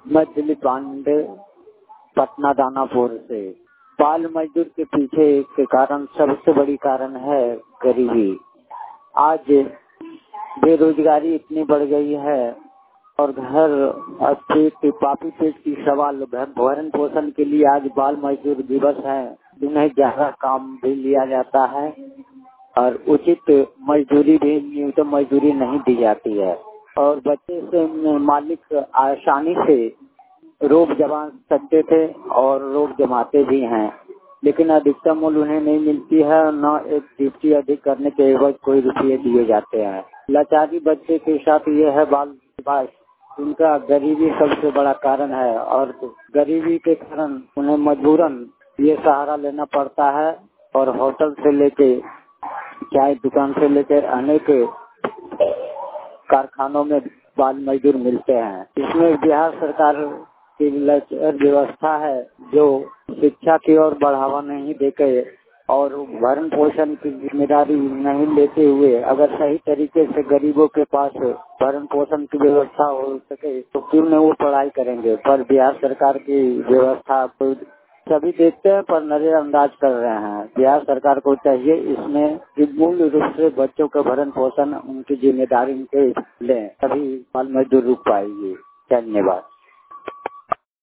मैं दिलीप पांडे, पटना दानापुर से। बाल मजदूर के पीछे के कारण सबसे बड़ी कारण है गरीबी। आज बेरोजगारी इतनी बढ़ गई है और घर पापी पेट की सवाल भरण पोषण के लिए आज बाल मजदूर दिवस है। जिन्हें ज्यादा काम भी लिया जाता है और उचित मजदूरी भी न्यूनतम मजदूरी नहीं दी जाती है और बच्चे से मालिक आसानी से रोब जमा सकते थे और रोब जमाते भी हैं, लेकिन अधिकतम मूल्य उन्हें नहीं मिलती है। न एक ड्यूटी अधिक करने के एवज कोई रुपये दिए जाते हैं। लाचारी बच्चे के साथ ये है बाल विवाह। उनका गरीबी सबसे बड़ा कारण है और गरीबी के कारण उन्हें मजबूरन ये सहारा लेना पड़ता है और होटल से लेके चाय दुकान से लेकर अनेक कारखानों में बाल मजदूर मिलते हैं। इसमें बिहार सरकार की व्यवस्था है जो शिक्षा की ओर बढ़ावा नहीं देके और भरण पोषण की जिम्मेदारी नहीं लेते हुए अगर सही तरीके से गरीबों के पास भरण पोषण की व्यवस्था हो सके तो क्यों न वो पढ़ाई करेंगे। पर बिहार सरकार की व्यवस्था को सभी देखते हैं पर नजरअंदाज कर रहे हैं। बिहार सरकार को चाहिए इसमें कि मूल रूप से बच्चों का भरण पोषण उनकी जिम्मेदारी उनके लें, तभी बाल मजदूर रुक पाएगी। धन्यवाद।